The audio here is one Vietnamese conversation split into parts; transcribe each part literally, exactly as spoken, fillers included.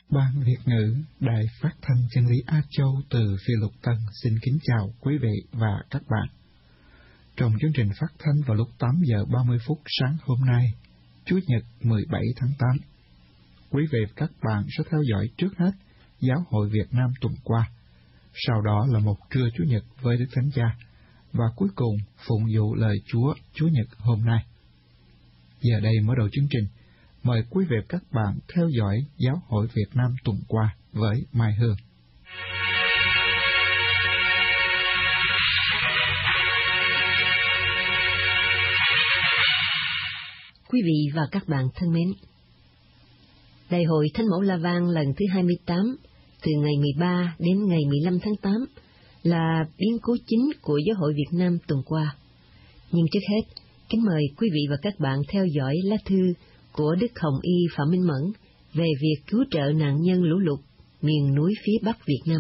Ban Việt ngữ Đài Phát thanh Chân lý Á Châu từ Phi Lục Tân xin kính chào quý vị và các bạn. Trong chương trình phát thanh vào lúc tám giờ ba mươi phút sáng hôm nay, Chủ nhật mười bảy tháng tám, quý vị và các bạn sẽ theo dõi trước hết Giáo hội Việt Nam tuần qua, sau đó là một trưa Chủ nhật với Đức Thánh Cha, và cuối cùng phụng vụ lời Chúa Chủ nhật hôm nay. Giờ đây mở đầu chương trình, mời quý vị và các bạn theo dõi Giáo hội Việt Nam tuần qua với Mai Hương. Quý vị và các bạn thân mến, Đại hội Thánh Mẫu La Vang lần thứ hai mươi tám, từ ngày mười ba đến ngày mười lăm tháng tám, là biến cố chính của Giáo hội Việt Nam tuần qua. Nhưng trước hết, kính mời quý vị và các bạn theo dõi lá thư của Đức Hồng Y Phạm Minh Mẫn về việc cứu trợ nạn nhân lũ lụt miền núi phía Bắc Việt Nam.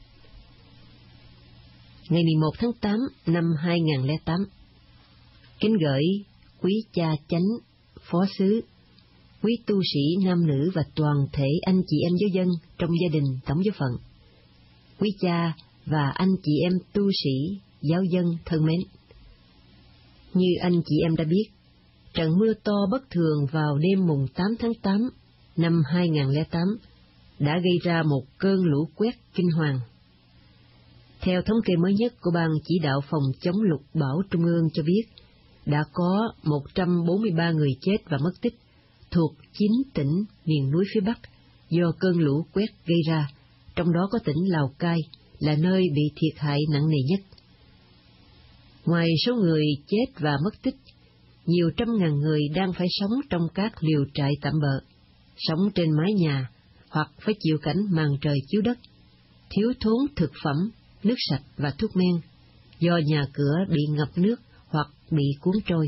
Ngày mười một tháng tám năm hai nghìn không trăm lẻ tám, kính gửi quý cha chánh, phó sứ, quý tu sĩ nam nữ và toàn thể anh chị em giáo dân trong gia đình tổng giáo phận, quý cha và anh chị em tu sĩ, giáo dân thân mến. Như anh chị em đã biết, trận mưa to bất thường vào đêm mùng tám tháng tám năm hai nghìn không trăm lẻ tám đã gây ra một cơn lũ quét kinh hoàng. Theo thống kê mới nhất của Ban Chỉ đạo Phòng chống lụt bão Trung ương cho biết, đã có một trăm bốn mươi ba người chết và mất tích thuộc chín tỉnh miền núi phía Bắc do cơn lũ quét gây ra, trong đó có tỉnh Lào Cai là nơi bị thiệt hại nặng nề nhất. Ngoài số người chết và mất tích, nhiều trăm ngàn người đang phải sống trong các liều trại tạm bợ, sống trên mái nhà hoặc phải chịu cảnh màn trời chiếu đất, thiếu thốn thực phẩm, nước sạch và thuốc men, do nhà cửa bị ngập nước hoặc bị cuốn trôi.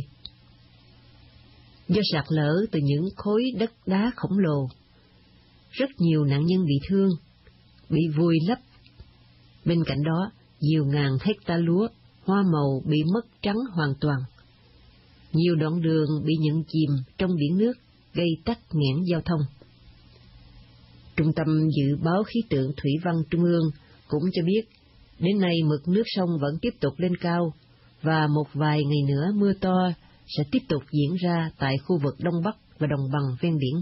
Do sạt lở từ những khối đất đá khổng lồ, rất nhiều nạn nhân bị thương, bị vùi lấp. Bên cạnh đó, nhiều ngàn hecta lúa, hoa màu bị mất trắng hoàn toàn. Nhiều đoạn đường bị nhận chìm trong biển nước, gây tắc nghẽn giao thông. Trung tâm Dự báo Khí tượng Thủy văn Trung ương cũng cho biết, đến nay mực nước sông vẫn tiếp tục lên cao, và một vài ngày nữa mưa to sẽ tiếp tục diễn ra tại khu vực Đông Bắc và đồng bằng ven biển.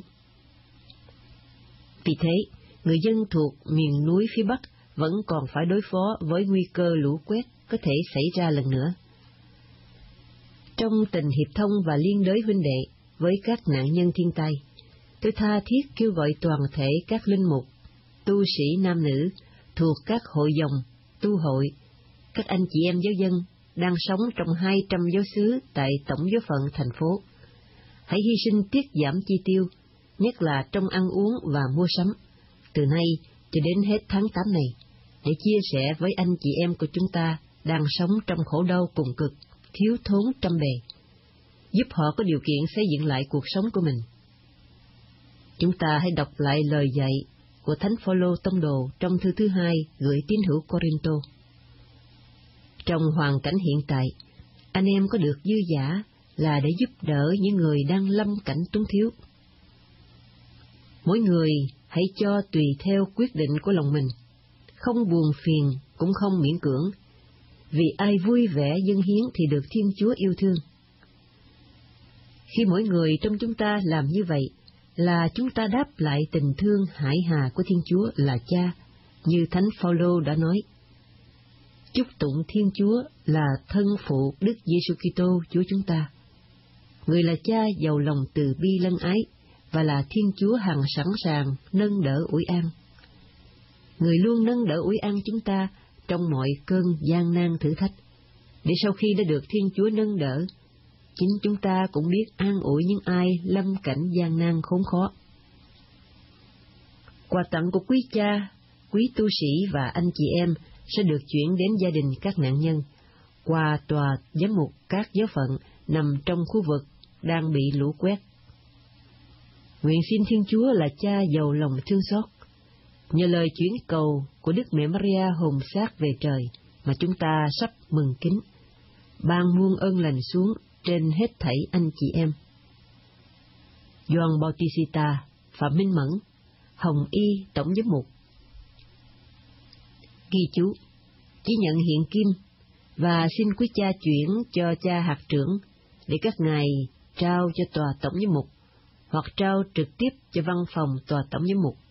Vì thế, người dân thuộc miền núi phía Bắc vẫn còn phải đối phó với nguy cơ lũ quét có thể xảy ra lần nữa. Trong tình hiệp thông và liên đới huynh đệ với các nạn nhân thiên tai, tôi tha thiết kêu gọi toàn thể các linh mục, tu sĩ nam nữ thuộc các hội dòng, tu hội, các anh chị em giáo dân đang sống trong hai trăm giáo xứ tại tổng giáo phận thành phố. Hãy hy sinh tiết giảm chi tiêu, nhất là trong ăn uống và mua sắm, từ nay cho đến hết tháng tám này, để chia sẻ với anh chị em của chúng ta đang sống trong khổ đau cùng cực, thiếu thốn trăm bề, giúp họ có điều kiện xây dựng lại cuộc sống của mình. Chúng ta hãy đọc lại lời dạy của Thánh Phaolô tông đồ trong thư thứ hai gửi tín hữu Corinto. Trong hoàn cảnh hiện tại, anh em có được dư dả là để giúp đỡ những người đang lâm cảnh túng thiếu. Mỗi người hãy cho tùy theo quyết định của lòng mình, không buồn phiền cũng không miễn cưỡng, vì ai vui vẻ dâng hiến thì được Thiên Chúa yêu thương. Khi mỗi người trong chúng ta làm như vậy, là chúng ta đáp lại tình thương hải hà của Thiên Chúa là Cha, như Thánh Phaolô đã nói. Chúc tụng Thiên Chúa là thân phụ Đức Giêsu Kitô Chúa chúng ta. Người là Cha giàu lòng từ bi lân ái và là Thiên Chúa hằng sẵn sàng nâng đỡ ủi an. Người luôn nâng đỡ ủi an chúng ta trong mọi cơn gian nan thử thách, để sau khi đã được Thiên Chúa nâng đỡ, chính chúng ta cũng biết an ủi những ai lâm cảnh gian nan khốn khó. Quà tặng của quý cha, quý tu sĩ và anh chị em sẽ được chuyển đến gia đình các nạn nhân qua tòa giám mục các giáo phận nằm trong khu vực đang bị lũ quét. Nguyện xin Thiên Chúa là Cha giàu lòng thương xót, nhờ lời chuyển cầu của Đức Mẹ Maria hồn xác về trời mà chúng ta sắp mừng kính, ban muôn ơn lành xuống trên hết thảy anh chị em. Gioan Bautista, Phạm Minh Mẫn, Hồng Y tổng giám mục. Ghi chú: chỉ nhận hiện kim và xin quý cha chuyển cho cha hạt trưởng để các ngài trao cho tòa tổng giám mục hoặc trao trực tiếp cho văn phòng tòa tổng giám mục.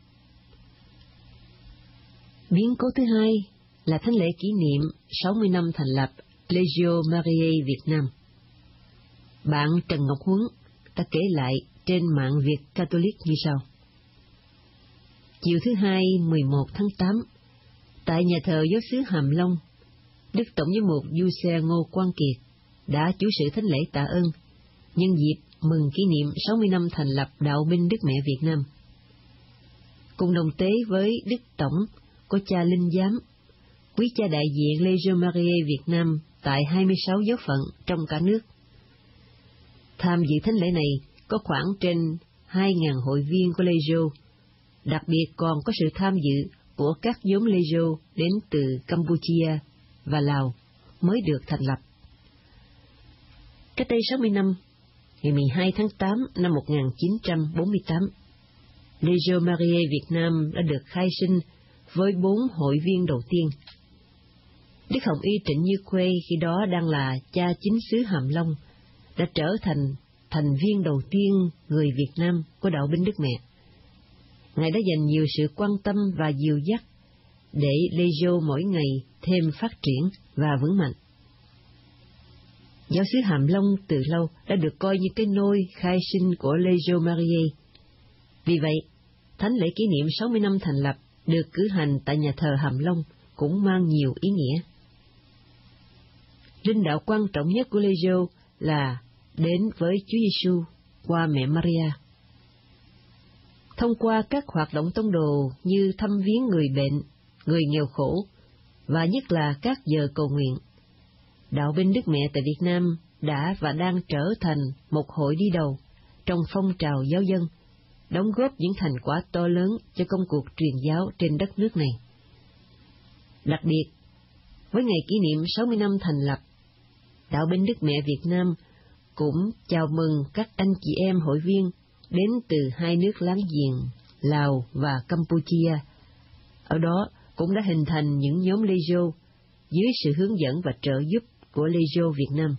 Biến cố thứ hai là thánh lễ kỷ niệm sáu mươi năm thành lập Legio Mariae Việt Nam. Bạn Trần Ngọc Huấn đã kể lại trên mạng Việt Catholic như sau. Chiều thứ hai mười một tháng tám, tại nhà thờ giáo xứ Hàm Long, Đức Tổng giám mục Giuse Ngô Quang Kiệt đã chủ sự thánh lễ tạ ơn nhân dịp mừng kỷ niệm sáu mươi năm thành lập Đạo binh Đức Mẹ Việt Nam. Cùng đồng tế với Đức Tổng có cha Linh Giám, quý cha đại diện Legio Mariae Việt Nam tại hai mươi sáu giáo phận trong cả nước. Tham dự thánh lễ này có khoảng trên hai nghìn hội viên của Legio, đặc biệt còn có sự tham dự của các nhóm Legio đến từ Campuchia và Lào mới được thành lập. Cách đây sáu mươi năm, ngày mười hai tháng tám năm một nghìn chín trăm bốn mươi tám, Legio Mariae Việt Nam đã được khai sinh với bốn hội viên đầu tiên. Đức Hồng Y Trịnh Như Khuê khi đó đang là cha chính xứ Hàm Long, đã trở thành thành viên đầu tiên người Việt Nam của Đạo binh Đức Mẹ. Ngài đã dành nhiều sự quan tâm và dìu dắt để Legio mỗi ngày thêm phát triển và vững mạnh. Giáo xứ Hàm Long từ lâu đã được coi như cái nôi khai sinh của Legio Mariae. Vì vậy, thánh lễ kỷ niệm sáu mươi năm thành lập được cử hành tại nhà thờ Hàm Long cũng mang nhiều ý nghĩa. Linh đạo quan trọng nhất của Legio là đến với Chúa Giêsu qua mẹ Maria. Thông qua các hoạt động tông đồ như thăm viếng người bệnh, người nghèo khổ, và nhất là các giờ cầu nguyện, Đạo binh Đức Mẹ tại Việt Nam đã và đang trở thành một hội đi đầu trong phong trào giáo dân, đóng góp những thành quả to lớn cho công cuộc truyền giáo trên đất nước này. Đặc biệt, với ngày kỷ niệm sáu mươi năm thành lập, Đạo binh Đức Mẹ Việt Nam cũng chào mừng các anh chị em hội viên đến từ hai nước láng giềng Lào và Campuchia. Ở đó cũng đã hình thành những nhóm Legio dưới sự hướng dẫn và trợ giúp của Legio Việt Nam.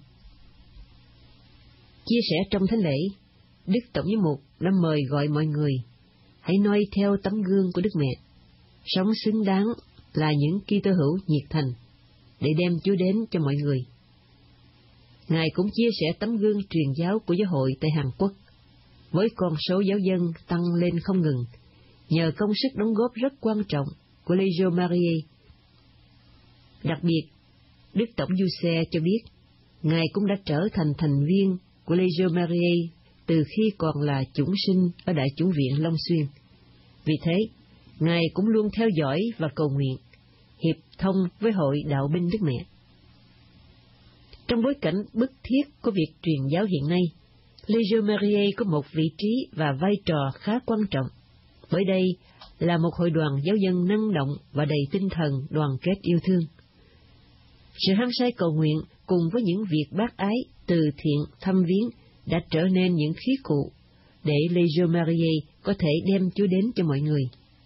Chia sẻ trong thánh lễ, Đức Tổng giám mục đã mời gọi mọi người hãy noi theo tấm gương của Đức Mẹ, sống xứng đáng là những Kitô hữu nhiệt thành để đem Chúa đến cho mọi người. Ngài cũng chia sẻ tấm gương truyền giáo của giáo hội tại Hàn Quốc, với con số giáo dân tăng lên không ngừng, nhờ công sức đóng góp rất quan trọng của Legio Mariae. Đặc biệt, Đức Tổng Giuse cho biết, Ngài cũng đã trở thành thành viên của Legio Mariae từ khi còn là chủng sinh ở Đại chủng viện Long Xuyên. Vì thế, Ngài cũng luôn theo dõi và cầu nguyện, hiệp thông với hội Đạo binh Đức Mẹ. Trong bối cảnh bức thiết của việc truyền giáo hiện nay, Legio Mariae có một vị trí và vai trò khá quan trọng, bởi đây là một hội đoàn giáo dân năng động và đầy tinh thần đoàn kết yêu thương. Sự hăng say cầu nguyện cùng với những việc bác ái, từ thiện, thăm viếng đã trở nên những khí cụ để Legio Mariae có thể đem Chúa đến cho mọi người.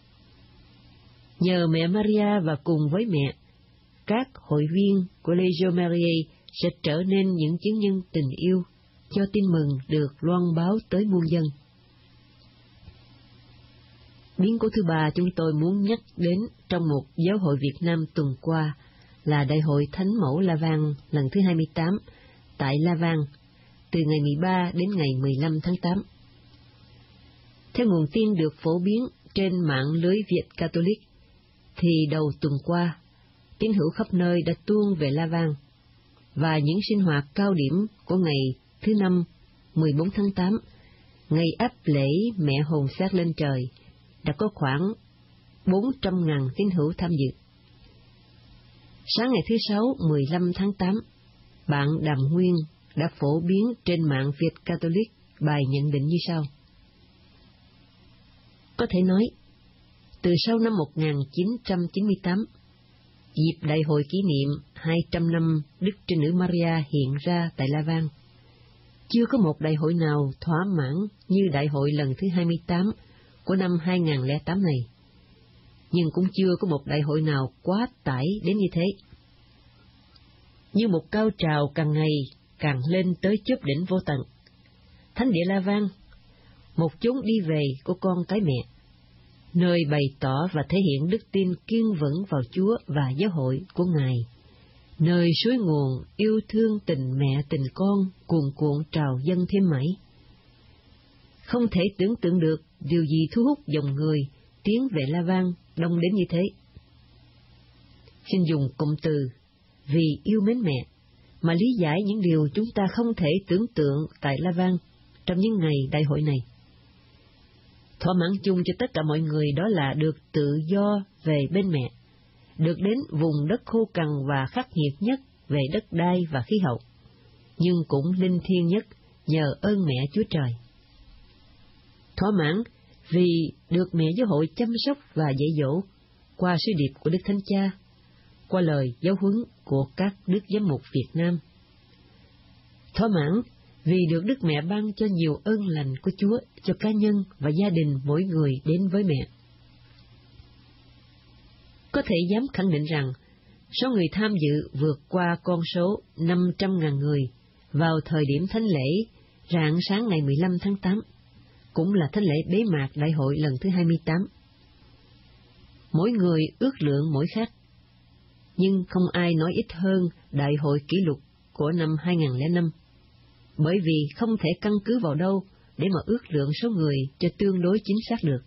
Nhờ mẹ Maria và cùng với mẹ, các hội viên của Legio Mariae sẽ trở nên những chứng nhân tình yêu, cho tin mừng được loan báo tới muôn dân. Biến cố thứ ba chúng tôi muốn nhắc đến trong một giáo hội Việt Nam tuần qua là Đại hội Thánh Mẫu La Vang lần thứ hai mươi tám tại La Vang, từ ngày mười ba đến ngày mười lăm tháng tám. Theo nguồn tin được phổ biến trên mạng lưới Việt Catholic, thì đầu tuần qua, tín hữu khắp nơi đã tuôn về La Vang, và những sinh hoạt cao điểm của ngày thứ năm, mười bốn tháng tám, ngày áp lễ Mẹ Hồn Xác lên trời, đã có khoảng bốn trăm ngàn tín hữu tham dự. Sáng ngày thứ sáu, mười lăm tháng tám, bạn Đàm Nguyên đã phổ biến trên mạng Việt Catholic bài nhận định như sau. Có thể nói, từ sau năm một nghìn chín trăm chín mươi tám, dịp đại hội kỷ niệm hai trăm năm Đức Trinh Nữ Maria hiện ra tại La Vang, chưa có một đại hội nào thỏa mãn như đại hội lần thứ hai mươi tám của năm hai nghìn lẻ tám này, nhưng cũng chưa có một đại hội nào quá tải đến như thế. Như một cao trào càng ngày càng lên tới chóp đỉnh vô tận, thánh địa La Vang, một chốn đi về của con cái mẹ, nơi bày tỏ và thể hiện đức tin kiên vững vào Chúa và giáo hội của Ngài, nơi suối nguồn yêu thương tình mẹ tình con cuồn cuộn trào dâng thêm mãi. Không thể tưởng tượng được điều gì thu hút dòng người tiến về La Vang đông đến như thế. Xin dùng cụm từ vì yêu mến mẹ mà lý giải những điều chúng ta không thể tưởng tượng tại La Vang trong những ngày đại hội này. Thỏa mãn chung cho tất cả mọi người đó là được tự do về bên mẹ, được đến vùng đất khô cằn và khắc nghiệt nhất về đất đai và khí hậu, nhưng cũng linh thiêng nhất nhờ ơn mẹ Chúa Trời. Thỏa mãn vì được mẹ giáo hội chăm sóc và dạy dỗ qua sứ điệp của Đức Thánh Cha, qua lời giáo huấn của các đức giám mục Việt Nam. Thỏa mãn vì được Đức Mẹ ban cho nhiều ơn lành của Chúa cho cá nhân và gia đình mỗi người đến với mẹ. Có thể dám khẳng định rằng, số người tham dự vượt qua con số năm trăm nghìn người vào thời điểm thánh lễ rạng sáng ngày mười lăm tháng tám, cũng là thánh lễ bế mạc đại hội lần thứ hai mươi tám. Mỗi người ước lượng mỗi khác, nhưng không ai nói ít hơn đại hội kỷ lục của năm hai nghìn lẻ năm, bởi vì không thể căn cứ vào đâu để mà ước lượng số người cho tương đối chính xác được.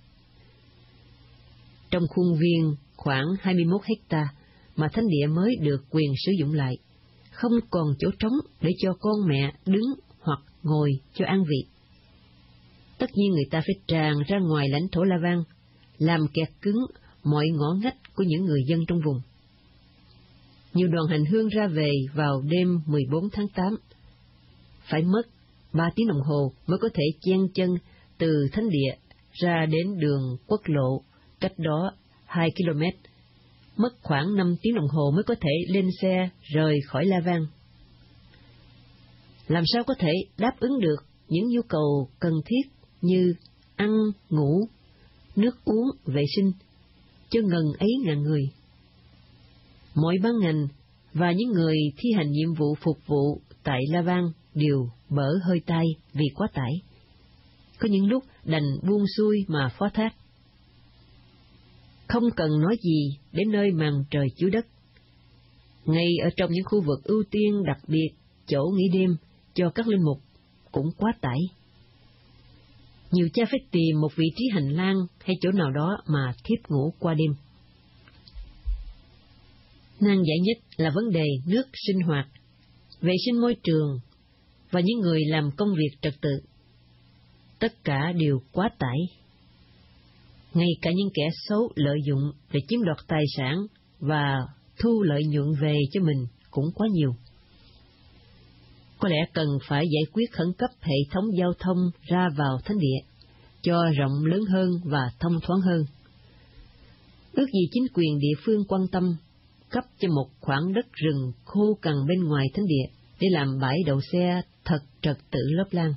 Trong khuôn viên khoảng hai mươi mốt héc-ta mà thánh địa mới được quyền sử dụng lại, không còn chỗ trống để cho con mẹ đứng hoặc ngồi cho an vị. Tất nhiên người ta phải tràn ra ngoài lãnh thổ La Vang, làm kẹt cứng mọi ngõ ngách của những người dân trong vùng. Nhiều đoàn hành hương ra về vào đêm mười bốn tháng tám, phải mất ba tiếng đồng hồ mới có thể chen chân từ thánh địa ra đến đường quốc lộ cách đó hai ki lô mét, mất khoảng năm tiếng đồng hồ mới có thể lên xe rời khỏi La Vang. Làm sao có thể đáp ứng được những nhu cầu cần thiết như ăn, ngủ, nước uống, vệ sinh cho ngần ấy ngàn người? Mọi ban ngành và những người thi hành nhiệm vụ phục vụ tại La Vang đều bở hơi tai vì quá tải. Có những lúc đành buông xuôi mà phó thác. Không cần nói gì đến nơi màn trời chiếu đất. Ngay ở trong những khu vực ưu tiên đặc biệt, chỗ nghỉ đêm cho các linh mục cũng quá tải. Nhiều cha phải tìm một vị trí hành lang hay chỗ nào đó mà thiếp ngủ qua đêm. Nan giải nhất là vấn đề nước sinh hoạt, vệ sinh môi trường và những người làm công việc trật tự. Tất cả đều quá tải. Ngay cả những kẻ xấu lợi dụng để chiếm đoạt tài sản và thu lợi nhuận về cho mình cũng quá nhiều. Có lẽ cần phải giải quyết khẩn cấp hệ thống giao thông ra vào thánh địa, cho rộng lớn hơn và thông thoáng hơn. Ước gì chính quyền địa phương quan tâm, cấp cho một khoảng đất rừng khô cằn bên ngoài thánh địa để làm bãi đậu xe thật trật tự lốp lang.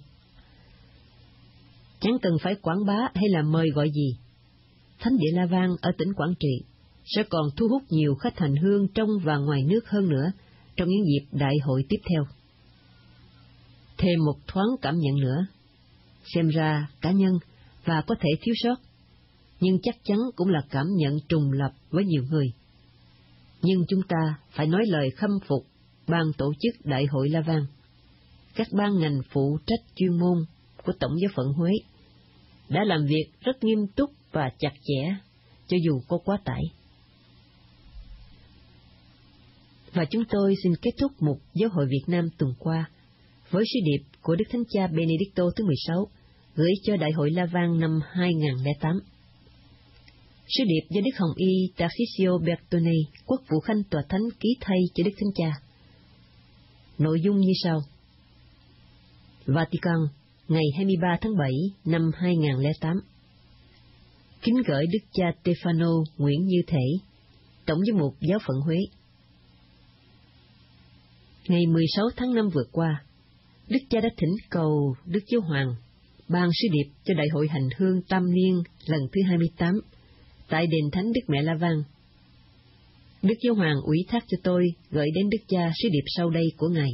Chẳng cần phải quảng bá hay là mời gọi gì, thánh địa La Vang ở tỉnh Quảng Trị sẽ còn thu hút nhiều khách hành hương trong và ngoài nước hơn nữa trong những dịp đại hội tiếp theo. Thêm một thoáng cảm nhận nữa, xem ra cá nhân và có thể thiếu sót, nhưng chắc chắn cũng là cảm nhận trùng lập với nhiều người. Nhưng chúng ta phải nói lời khâm phục ban tổ chức Đại hội La Vang, các ban ngành phụ trách chuyên môn của Tổng giáo phận Huế đã làm việc rất nghiêm túc và chặt chẽ, cho dù có quá tải. Và chúng tôi xin kết thúc mục Giáo hội Việt Nam tuần qua với sứ điệp của Đức Thánh Cha Benedicto thứ mười sáu gửi cho Đại hội La Vang năm hai nghìn lẻ tám. Sứ điệp do Đức Hồng Y Tarcisio Bertone, quốc vụ khanh tòa thánh ký thay cho Đức Thánh Cha. Nội dung như sau: Vatican, ngày hai mươi ba tháng bảy năm hai nghìn lẻ tám. Kính gửi Đức cha Stefano Nguyễn Như Thể, Tổng giám mục Giáo phận Huế. Ngày mười sáu tháng năm vừa qua, Đức cha đã thỉnh cầu Đức Giáo Hoàng ban sứ điệp cho Đại hội hành hương tam niên lần thứ hai mươi tám tại đền thánh Đức Mẹ La Vang. Đức Giáo Hoàng ủy thác cho tôi gửi đến Đức Cha sứ điệp sau đây của Ngài.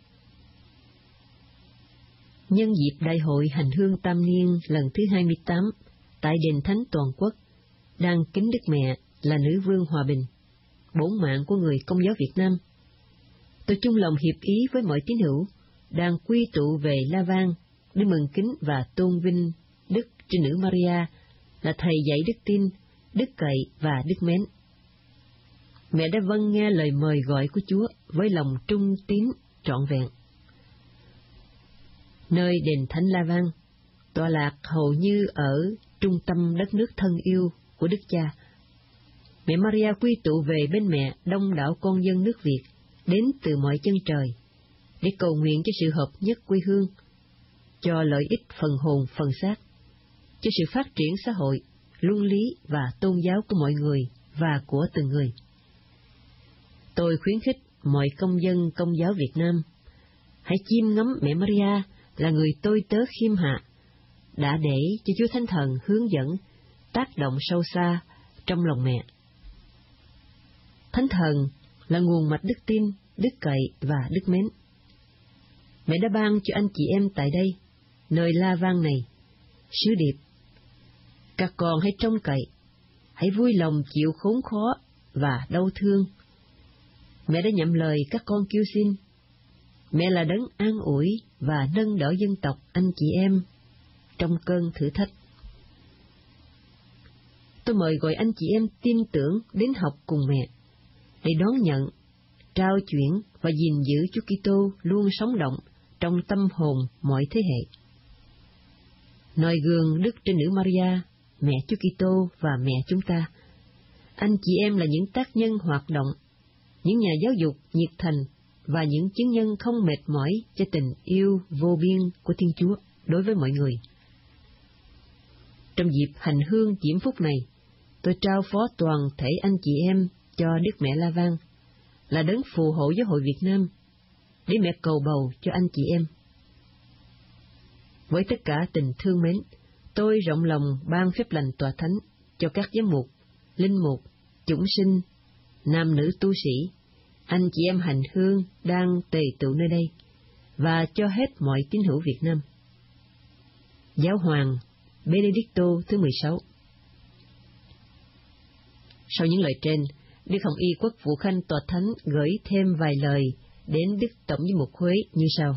Nhân dịp Đại hội hành hương tam niên lần thứ hai mươi tám tại đền thánh toàn quốc, đang kính Đức Mẹ là Nữ Vương Hòa Bình, bổn mạng của người Công giáo Việt Nam, tôi chung lòng hiệp ý với mọi tín hữu đang quy tụ về La Vang để mừng kính và tôn vinh Đức Trinh Nữ Maria là thầy dạy đức tin, đức cậy và đức mến. Mẹ đã vâng nghe lời mời gọi của Chúa với lòng trung tín trọn vẹn. Nơi đền thánh La Vang, tọa lạc hầu như ở trung tâm đất nước thân yêu của Đức Cha, mẹ Maria quy tụ về bên mẹ đông đảo con dân nước Việt đến từ mọi chân trời để cầu nguyện cho sự hợp nhất quê hương, cho lợi ích phần hồn phần xác, cho sự phát triển xã hội, luân lý và tôn giáo của mọi người và của từng người. Tôi khuyến khích mọi công dân Công giáo Việt Nam hãy chiêm ngắm mẹ Maria là người tôi tớ khiêm hạ, đã để cho Chúa Thánh Thần hướng dẫn, tác động sâu xa trong lòng mẹ. Thánh Thần là nguồn mạch đức tin, đức cậy và đức mến. Mẹ đã ban cho anh chị em tại đây, nơi La Vang này, sứ điệp. Các con hãy trông cậy, hãy vui lòng chịu khốn khó và đau thương. Mẹ đã nhậm lời các con kêu xin. Mẹ là đấng an ủi và nâng đỡ dân tộc anh chị em trong cơn thử thách. Tôi mời gọi anh chị em tin tưởng đến học cùng mẹ, để đón nhận, trao chuyển và gìn giữ Chúa Kitô luôn sống động trong tâm hồn mọi thế hệ. Noi gương Đức Trinh Nữ Maria, mẹ Chúa Kitô và mẹ chúng ta, anh chị em là những tác nhân hoạt động, những nhà giáo dục nhiệt thành và những chứng nhân không mệt mỏi cho tình yêu vô biên của Thiên Chúa đối với mọi người. Trong dịp hành hương diễm phúc này, tôi trao phó toàn thể anh chị em cho Đức Mẹ La Vang, là đấng phù hộ giáo hội Việt Nam, để mẹ cầu bầu cho anh chị em. Với tất cả tình thương mến, tôi rộng lòng ban phép lành tòa thánh cho các giám mục, linh mục, chủng sinh, nam nữ tu sĩ, anh chị em hành hương đang tề tựu nơi đây, và cho hết mọi tín hữu Việt Nam. Giáo hoàng Benedicto thứ mười sáu. Sau những lời trên, Đức Hồng Y Quốc vụ Khanh tòa thánh gửi thêm vài lời đến Đức Tổng giám mục Huế như sau: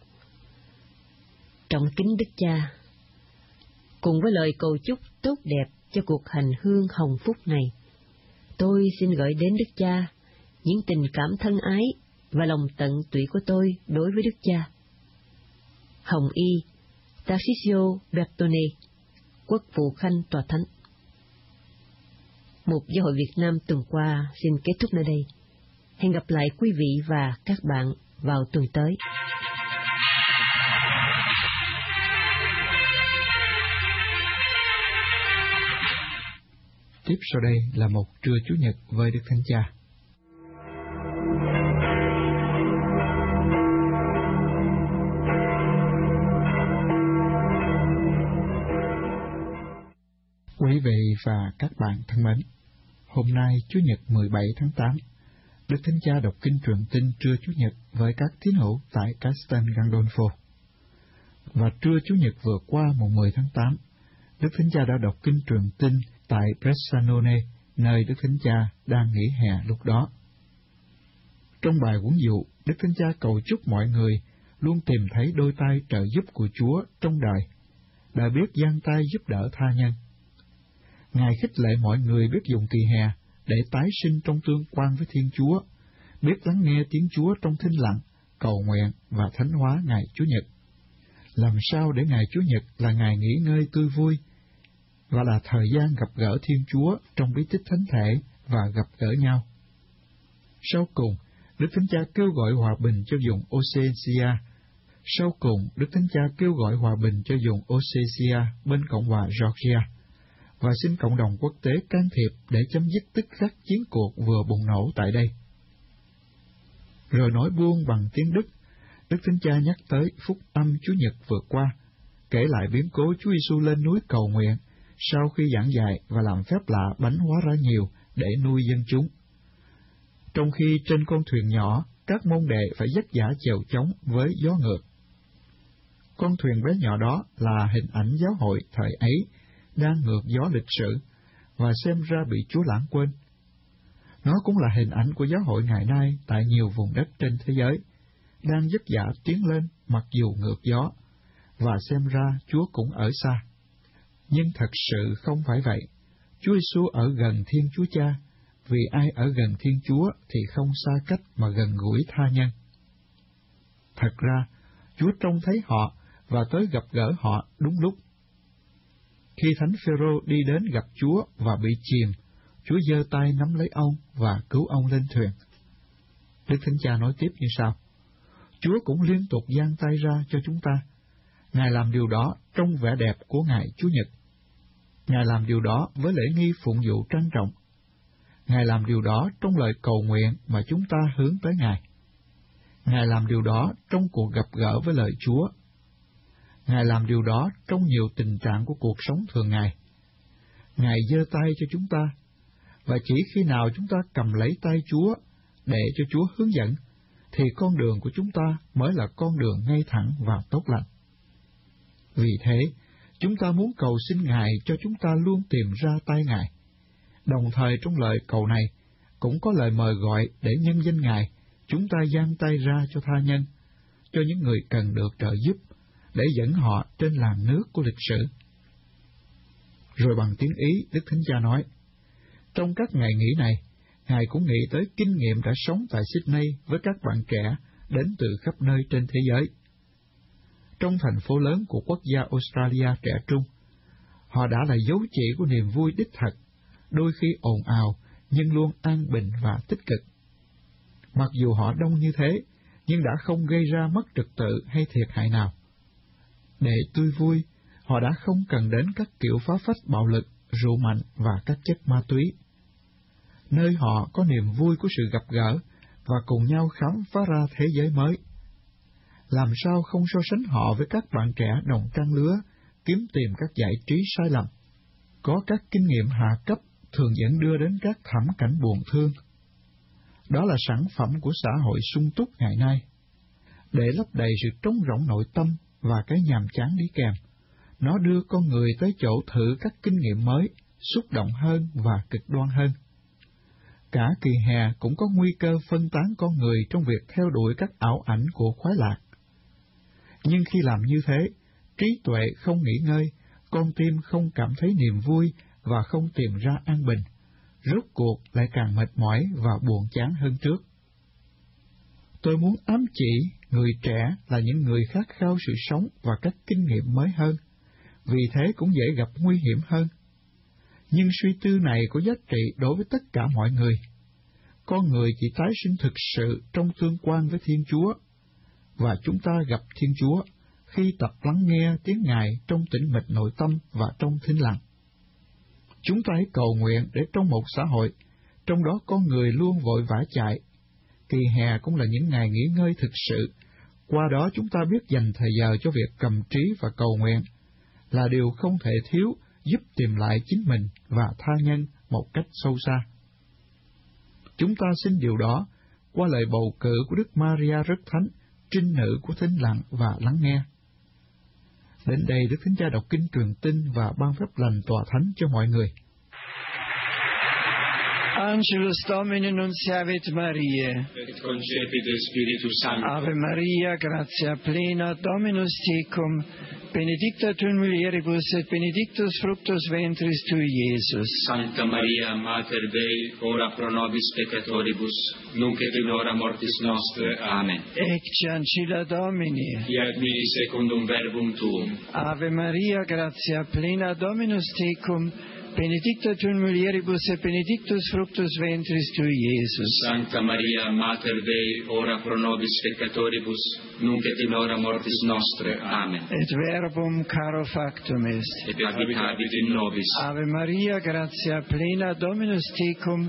Trọng kính Đức Cha, cùng với lời cầu chúc tốt đẹp cho cuộc hành hương hồng phúc này, tôi xin gửi đến Đức Cha những tình cảm thân ái và lòng tận tụy của tôi đối với Đức Cha. Hồng Y Tarcisio Bertone, Quốc vụ Khanh tòa thánh. Mục Giáo hội Việt Nam tuần qua xin kết thúc nơi đây. Hẹn gặp lại quý vị và các bạn vào tuần tới. Tiếp sau đây là một trưa Chủ nhật với Đức Thánh Cha. Quý vị và các bạn thân mến, hôm nay Chủ nhật mười bảy tháng tám, Đức Thánh Cha đọc kinh truyền tin trưa Chủ nhật với các tín hữu tại Castel Gandolfo. Và trưa Chủ nhật vừa qua mùng mười tháng tám, Đức Thánh Cha đã đọc kinh truyền tin tại Bressanone, nơi Đức Thánh Cha đang nghỉ hè lúc đó. Trong bài huấn dụ, Đức Thánh Cha cầu chúc mọi người luôn tìm thấy đôi tay trợ giúp của Chúa trong đời, đã biết giang tay giúp đỡ tha nhân. Ngài khích lệ mọi người biết dùng kỳ hè để tái sinh trong tương quan với Thiên Chúa, biết lắng nghe tiếng Chúa trong thinh lặng, cầu nguyện và thánh hóa ngày Chủ nhật. Làm sao để ngày Chủ nhật là ngày nghỉ ngơi tươi vui, và là thời gian gặp gỡ Thiên Chúa trong bí tích thánh thể và gặp gỡ nhau. Sau cùng, Đức Thánh Cha kêu gọi hòa bình cho vùng Ossetia. Sau cùng, Đức Thánh Cha kêu gọi hòa bình cho vùng Ossetia bên Cộng hòa Georgia, và xin cộng đồng quốc tế can thiệp để chấm dứt tức khắc chiến cuộc vừa bùng nổ tại đây. Rồi nói buông bằng tiếng Đức, Đức Thánh Cha nhắc tới phúc âm Chủ nhật vừa qua, kể lại biến cố Chúa Giêsu lên núi cầu nguyện sau khi giảng dạy và làm phép lạ bánh hóa ra nhiều để nuôi dân chúng. Trong khi trên con thuyền nhỏ, các môn đệ phải vất vả chèo chống với gió ngược. Con thuyền bé nhỏ đó là hình ảnh giáo hội thời ấy đang ngược gió lịch sử và xem ra bị Chúa lãng quên. Nó cũng là hình ảnh của giáo hội ngày nay tại nhiều vùng đất trên thế giới, đang vất vả tiến lên mặc dù ngược gió, và xem ra Chúa cũng ở xa. Nhưng thật sự không phải vậy. Chúa Giêsu ở gần Thiên Chúa Cha, vì ai ở gần Thiên Chúa thì không xa cách mà gần gũi tha nhân. Thật ra, Chúa trông thấy họ và tới gặp gỡ họ đúng lúc. Khi Thánh Phêrô đi đến gặp Chúa và bị chìm, Chúa giơ tay nắm lấy ông và cứu ông lên thuyền. Đức Thánh Cha nói tiếp như sau: Chúa cũng liên tục giang tay ra cho chúng ta. Ngài làm điều đó trong vẻ đẹp của Ngài Chúa Nhật. Ngài làm điều đó với lễ nghi phụng vụ trang trọng. Ngài làm điều đó trong lời cầu nguyện mà chúng ta hướng tới Ngài. Ngài làm điều đó trong cuộc gặp gỡ với lời Chúa. Ngài làm điều đó trong nhiều tình trạng của cuộc sống thường ngày. Ngài giơ tay cho chúng ta, và chỉ khi nào chúng ta cầm lấy tay Chúa để cho Chúa hướng dẫn, thì con đường của chúng ta mới là con đường ngay thẳng và tốt lành. Vì thế, chúng ta muốn cầu xin Ngài cho chúng ta luôn tìm ra tay Ngài. Đồng thời trong lời cầu này, cũng có lời mời gọi để nhân danh Ngài, chúng ta giang tay ra cho tha nhân, cho những người cần được trợ giúp, để dẫn họ trên làn nước của lịch sử. Rồi bằng tiếng Ý, Đức Thánh Cha nói, trong các ngày nghỉ này, Ngài cũng nghĩ tới kinh nghiệm đã sống tại Sydney với các bạn trẻ đến từ khắp nơi trên thế giới. Trong thành phố lớn của quốc gia Australia trẻ trung, họ đã là dấu chỉ của niềm vui đích thực, đôi khi ồn ào, nhưng luôn an bình và tích cực. Mặc dù họ đông như thế, nhưng đã không gây ra mất trật tự hay thiệt hại nào. Để tươi vui, họ đã không cần đến các kiểu phá phách bạo lực, rượu mạnh và các chất ma túy. Nơi họ có niềm vui của sự gặp gỡ và cùng nhau khám phá ra thế giới mới. Làm sao không so sánh họ với các bạn trẻ đồng trang lứa, kiếm tìm các giải trí sai lầm, có các kinh nghiệm hạ cấp thường dẫn đưa đến các thảm cảnh buồn thương. Đó là sản phẩm của xã hội sung túc ngày nay. Để lấp đầy sự trống rỗng nội tâm và cái nhàm chán đi kèm, nó đưa con người tới chỗ thử các kinh nghiệm mới, xúc động hơn và cực đoan hơn. Cả kỳ hè cũng có nguy cơ phân tán con người trong việc theo đuổi các ảo ảnh của khoái lạc. Nhưng khi làm như thế, trí tuệ không nghỉ ngơi, con tim không cảm thấy niềm vui và không tìm ra an bình, rốt cuộc lại càng mệt mỏi và buồn chán hơn trước. Tôi muốn ám chỉ người trẻ là những người khát khao sự sống và các kinh nghiệm mới hơn, vì thế cũng dễ gặp nguy hiểm hơn. Nhưng suy tư này có giá trị đối với tất cả mọi người. Con người chỉ tái sinh thực sự trong tương quan với Thiên Chúa, và chúng ta gặp Thiên Chúa khi tập lắng nghe tiếng Ngài trong tĩnh mịch nội tâm và trong thinh lặng. Chúng ta hãy cầu nguyện để trong một xã hội, trong đó con người luôn vội vã chạy, kỳ hè cũng là những ngày nghỉ ngơi thực sự, qua đó chúng ta biết dành thời giờ cho việc cầm trí và cầu nguyện, là điều không thể thiếu giúp tìm lại chính mình và tha nhân một cách sâu xa. Chúng ta xin điều đó qua lời bầu cử của Đức Maria rất thánh, trinh nữ của thinh lặng và lắng nghe. Đến đây Đức Thánh Cha đọc kinh truyền tin và ban phép lành tòa thánh cho mọi người. Angelus Domini nunciavit Mariae, et concepit Spiritus Sancto. Ave Maria, gratia plena, Dominus tecum, benedicta tu in mulieribus et benedictus fructus ventris tui, Iesus. Sancta Maria, Mater Dei, ora pro nobis peccatoribus, nunc et in hora mortis nostre. Amen. Ecce ancilla Domini. Fiat mi secundum verbum tuum. Ave Maria, gratia plena, Dominus tecum, benedicta tu in mulieribus et benedictus fructus ventris tui, Iesus. Sancta Maria, Mater Dei, ora pro nobis peccatoribus, nunc et in hora mortis nostre. Amen. Et verbum caro factum est. Et habitabit in nobis. Ave Maria, gratia plena, Dominus tecum,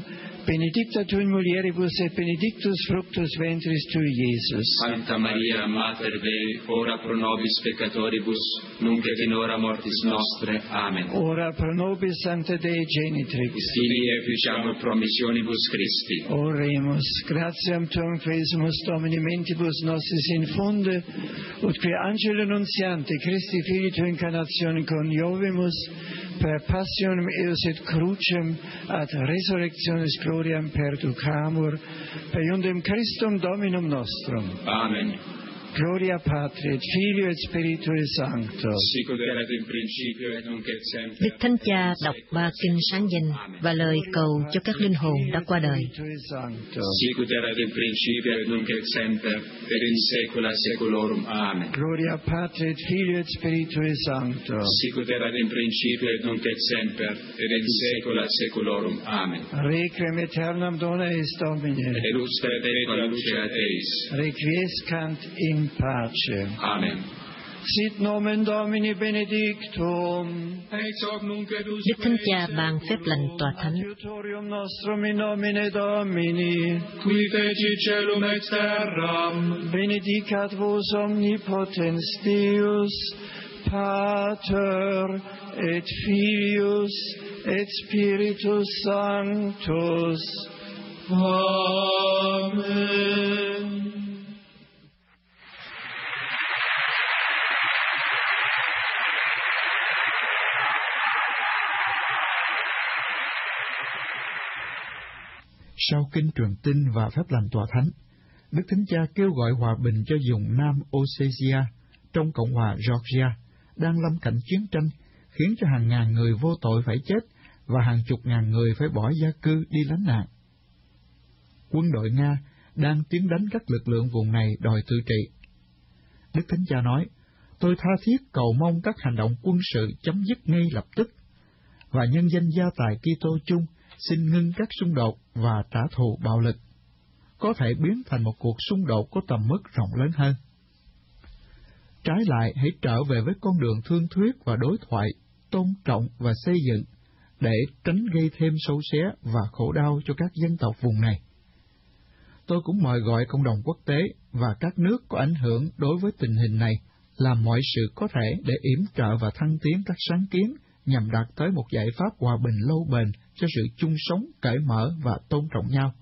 benedicta tui mulieribus et benedictus fructus ventris tui, Iesus. Sancta Maria, Mater Dei, ora pro nobis peccatoribus, nunc et in hora mortis nostre. Amen. Ora pro nobis Sancta Dei Genitrix. Stili efficiamur promissionibus Christi. Oremus, gratiam tuam facimus Domini mentibus nostris infunde, ut qui angelo nuntiante Christi Filii tu incarnationem coniovimus, per passionem eos et crucem ad resurrectionis gloriam perducamur, per iundem Christum Dominum nostrum. Amen. Gloria Patri et Filio et Spiritui Sancto. Sic ut erat in principio et nunc et semper. Đức Thánh Cha đọc ba kinh sáng danh và lời cầu cho các linh hồn đã qua đời. Sic ut erat in principio et nunc et semper, et in saecula saeculorum. Amen. Gloria Patri et Filio et Spiritui Sancto. Sic ut erat in principio et nunc et semper, et in saecula saeculorum. Amen. Requiem aeternam dona eis Domine. Et lustre perpetua luceat eis. Requiescant in pace. Amen. Sit nomen Domini benedictum. Đức Thánh Cha ban phép lành tòa thánh. Adiutorium nostrum in nomine Domini, qui feci celum et terram. benedicat vos omnipotens Deus, Pater et Filius et Spiritus Sanctus. Amen. Sau kinh truyền tin và phép lành tòa thánh, Đức Thánh Cha kêu gọi hòa bình cho vùng Nam Ossetia trong Cộng hòa Georgia đang lâm cảnh chiến tranh, khiến cho hàng ngàn người vô tội phải chết và hàng chục ngàn người phải bỏ gia cư đi lánh nạn. Quân đội Nga đang tiến đánh các lực lượng vùng này đòi tự trị. Đức Thánh Cha nói, tôi tha thiết cầu mong các hành động quân sự chấm dứt ngay lập tức, và nhân danh gia tài Kitô chung xin ngưng các xung đột và trả thù bạo lực, có thể biến thành một cuộc xung đột có tầm mức rộng lớn hơn. Trái lại, hãy trở về với con đường thương thuyết và đối thoại, tôn trọng và xây dựng, để tránh gây thêm xấu xé và khổ đau cho các dân tộc vùng này. Tôi cũng mời gọi cộng đồng quốc tế và các nước có ảnh hưởng đối với tình hình này làm mọi sự có thể để yểm trợ và thăng tiến các sáng kiến nhằm đạt tới một giải pháp hòa bình lâu bền cho sự chung sống, cởi mở và tôn trọng nhau.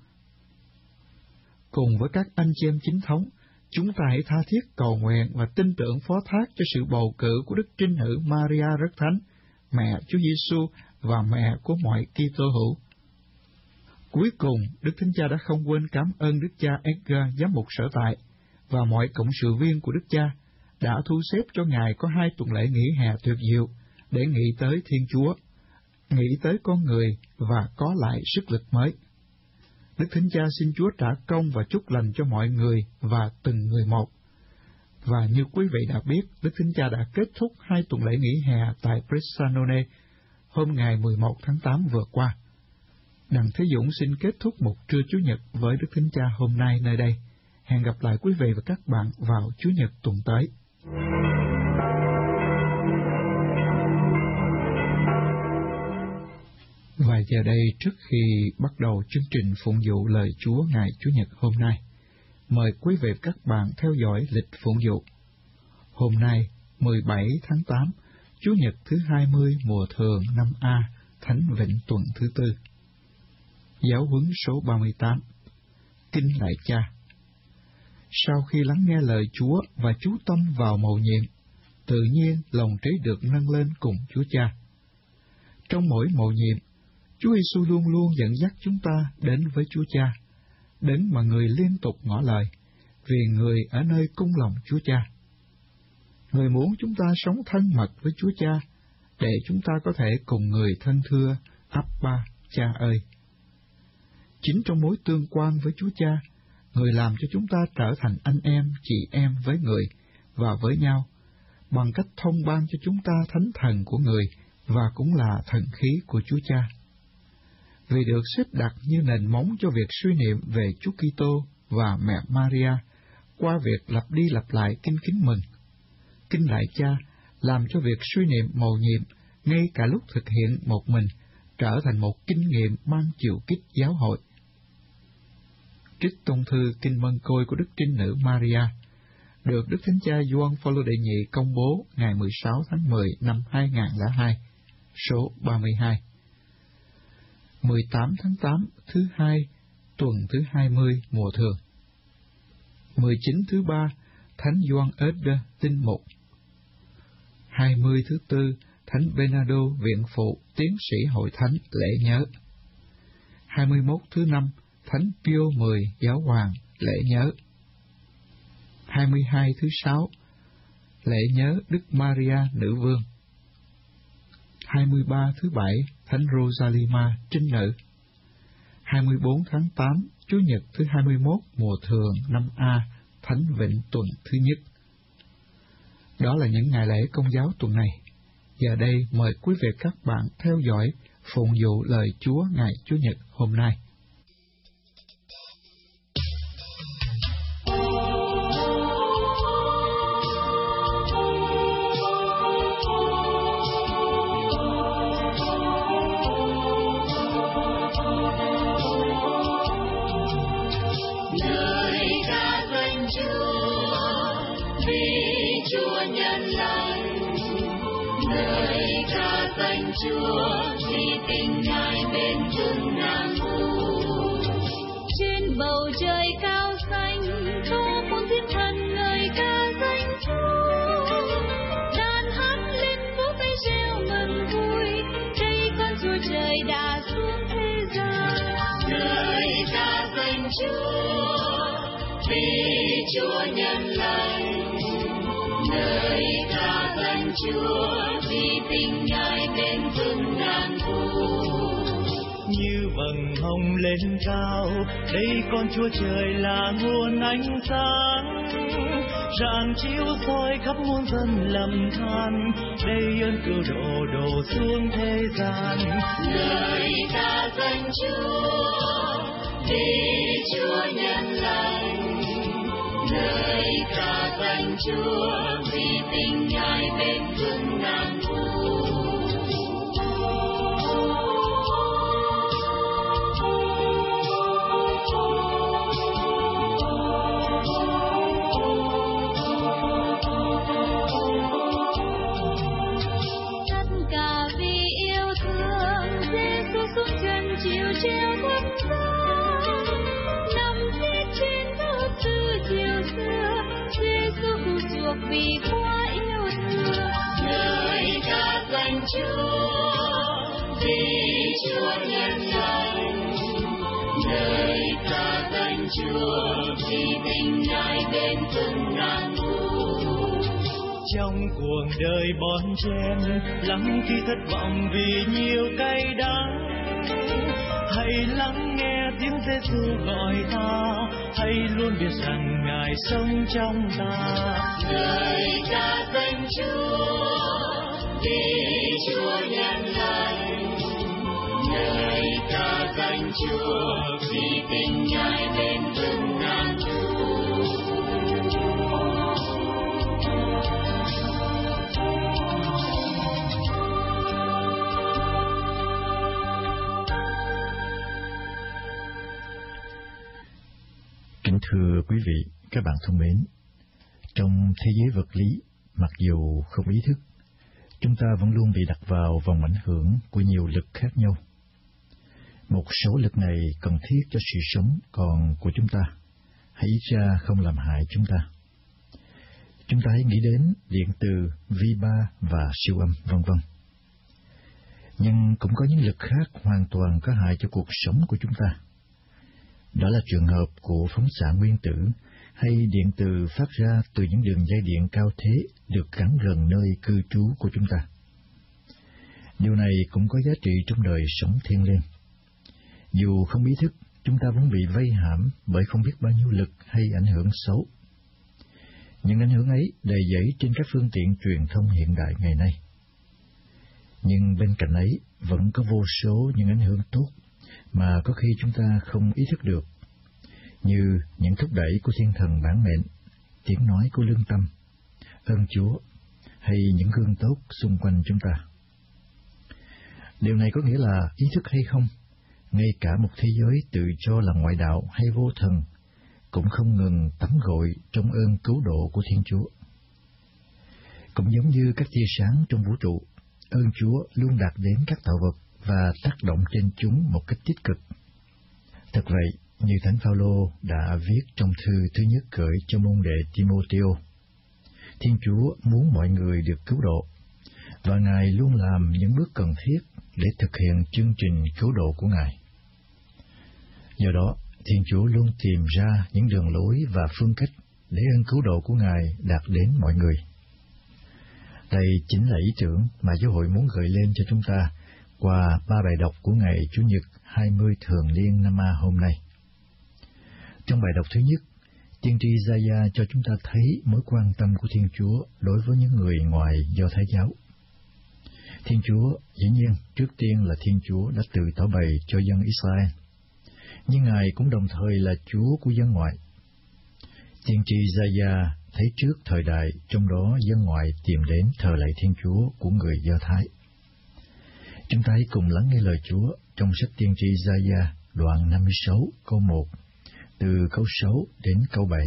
Cùng với các anh chị em chính thống, chúng ta hãy tha thiết cầu nguyện và tin tưởng phó thác cho sự bầu cử của Đức Trinh Nữ Maria Rất Thánh, mẹ Chúa Giêsu và mẹ của mọi Kitô hữu. Cuối cùng, Đức Thánh Cha đã không quên cảm ơn Đức Cha Edgar giám mục sở tại và mọi cộng sự viên của Đức Cha đã thu xếp cho Ngài có hai tuần lễ nghỉ hè tuyệt diệu để nghĩ tới Thiên Chúa, nghĩ tới con người và có lại sức lực mới. Đức Thánh Cha xin Chúa trả công và chúc lành cho mọi người và từng người một. Và như quý vị đã biết, Đức Thánh Cha đã kết thúc hai tuần lễ nghỉ hè tại Bressanone hôm ngày mười một tháng tám vừa qua. Đặng Thế Dũng xin kết thúc một trưa Chủ nhật với Đức Thánh Cha hôm nay nơi đây. Hẹn gặp lại quý vị và các bạn vào Chủ nhật tuần tới. Và giờ đây, trước khi bắt đầu chương trình phụng vụ lời Chúa ngày Chủ nhật hôm nay, mời quý vị và các bạn theo dõi lịch phụng vụ. Hôm nay, mười bảy tháng tám, Chủ nhật thứ hai mươi mùa thường năm A, Thánh Vịnh tuần thứ tư. Giáo huấn số ba mươi tám. Kinh Lạy Cha. Sau khi lắng nghe lời Chúa và chú tâm vào mầu nhiệm, tự nhiên lòng trí được nâng lên cùng Chúa Cha. Trong mỗi mầu nhiệm, Chúa Giêsu luôn luôn dẫn dắt chúng ta đến với Chúa Cha, đến mà người liên tục ngỏ lời, vì người ở nơi cung lòng Chúa Cha. Người muốn chúng ta sống thân mật với Chúa Cha, để chúng ta có thể cùng người thân thưa, Abba, Cha ơi. Chính trong mối tương quan với Chúa Cha, người làm cho chúng ta trở thành anh em, chị em với người và với nhau, bằng cách thông ban cho chúng ta thánh thần của người và cũng là thần khí của Chúa Cha. Vì được xếp đặt như nền móng cho việc suy niệm về Chúa Kitô và mẹ Maria qua việc lặp đi lặp lại kinh kính mừng, Kinh Lạy Cha làm cho việc suy niệm mầu nhiệm ngay cả lúc thực hiện một mình trở thành một kinh nghiệm mang chiều kích giáo hội trích tông thư Kinh Mân Côi của Đức Trinh Nữ Maria, được Đức Thánh Cha Gioan Phaolô đệ nhị công bố ngày mười sáu tháng mười năm hai nghìn không trăm lẻ hai, số ba mươi hai. mười tám tháng tám, thứ hai, tuần thứ hai mươi mùa thường. mười chín thứ ba, Thánh Gioan Eder, tinh mục. hai mươi thứ tư, Thánh Bernardo, viện phụ, tiến sĩ hội thánh, lễ nhớ. hai mươi mốt thứ năm, Thánh Pio mười, giáo hoàng, lễ nhớ. hai mươi hai thứ sáu, lễ nhớ Đức Maria, nữ vương. hai mươi ba thứ bảy, Thánh Rosalima, trinh nữ. hai mươi bốn tháng tám, Chủ nhật thứ hai mươi mốt mùa thường năm A, Thánh Vịnh tuần thứ nhất. Đó là những ngày lễ Công giáo tuần này. Giờ đây mời quý vị các bạn theo dõi phụng vụ lời Chúa ngày Chủ nhật hôm nay. Chúa vì tình Ngài bền vững ngang vu. Trên bầu trời cao xanh, thu muôn thiên thần ngợi ca danh Chúa. Đàn hát lên vũ tay reo mừng vui, đây con Chúa trời đã xuống thế gian. Ngợi ca danh Chúa vì Chúa nhân lành. Ngợi ca danh Chúa vì tình Ngài bền vững ngàn thu. Như vầng hồng lên cao, đây con Chúa trời là nguồn ánh sáng, rạng chiếu soi khắp muôn dân lầm than, đây ơn cứu độ đổ xuống thế gian. Ngợi ca danh Chúa vì Chúa nhân lành. Ngợi ca danh Chúa vì tình Ngài bền vững ngàn thu. Tất cả vì yêu thương, Giê-xu xuống chân chịu treo thập giá. Nằm thiết trên thớt từ chiều xưa, Giê-xu cứu chuộc vì quá yêu thương. Ngợi ca danh Chúa vì Chúa nhân lành. Ngợi ca danh Chúa vì tình Ngài bền vững ngàn thu. Trong cuộc đời bon chen, lắm khi thất vọng vì nhiều cay đắng, hãy lắng nghe tiếng Giê-xu gọi ta, hãy luôn biết rằng Ngài sống trong ta. Ngợi ca danh Chúa vì Chúa nhân lành. Ngợi ca danh Chúa vì tình Ngài bền vững ngàn thu. Kính thưa quý vị, các bạn thân mến, trong thế giới vật lý, mặc dù không ý thức, chúng ta vẫn luôn bị đặt vào vòng ảnh hưởng của nhiều lực khác nhau. Một số lực này cần thiết cho sự sống còn của chúng ta, hay ít ra không làm hại chúng ta. Chúng ta hãy nghĩ đến điện từ, vi ba và siêu âm, vân vân. Nhưng cũng có những lực khác hoàn toàn có hại cho cuộc sống của chúng ta. Đó là trường hợp của phóng xạ nguyên tử hay điện từ phát ra từ những đường dây điện cao thế được gắn gần nơi cư trú của chúng ta. Điều này cũng có giá trị trong đời sống thiêng liêng. Dù không ý thức, chúng ta vẫn bị vây hãm bởi không biết bao nhiêu lực hay ảnh hưởng xấu. Những ảnh hưởng ấy đầy dẫy trên các phương tiện truyền thông hiện đại ngày nay. Nhưng bên cạnh ấy vẫn có vô số những ảnh hưởng tốt mà có khi chúng ta không ý thức được, như những thúc đẩy của thiên thần bản mệnh, tiếng nói của lương tâm, ơn Chúa, hay những gương tốt xung quanh chúng ta. Điều này có nghĩa là ý thức hay không, ngay cả một thế giới tự cho là ngoại đạo hay vô thần cũng không ngừng tắm gội trong ơn cứu độ của Thiên Chúa. Cũng giống như các tia sáng trong vũ trụ, ơn Chúa luôn đạt đến các tạo vật và tác động trên chúng một cách tích cực. Thật vậy, như Thánh Phaolô đã viết trong thư thứ nhất gửi cho môn đệ Timôthêô, Thiên Chúa muốn mọi người được cứu độ, và Ngài luôn làm những bước cần thiết để thực hiện chương trình cứu độ của Ngài. Do đó, Thiên Chúa luôn tìm ra những đường lối và phương cách để ơn cứu độ của Ngài đạt đến mọi người. Đây chính là ý tưởng mà giáo hội muốn gửi lên cho chúng ta qua ba bài đọc của ngày Chủ nhật hai mươi thường niên năm A hôm nay. Trong bài đọc thứ nhất, tiên tri Gia-gia cho chúng ta thấy mối quan tâm của Thiên Chúa đối với những người ngoài Do Thái giáo. Thiên Chúa, dĩ nhiên, trước tiên là Thiên Chúa đã tự tỏ bày cho dân Israel, nhưng Ngài cũng đồng thời là Chúa của dân ngoại. Tiên tri Gia-gia thấy trước thời đại trong đó dân ngoại tìm đến thờ lạy Thiên Chúa của người Do Thái. Chúng ta hãy cùng lắng nghe lời Chúa trong sách tiên tri Gia-gia đoạn năm mươi sáu câu một, từ câu sáu đến câu bảy.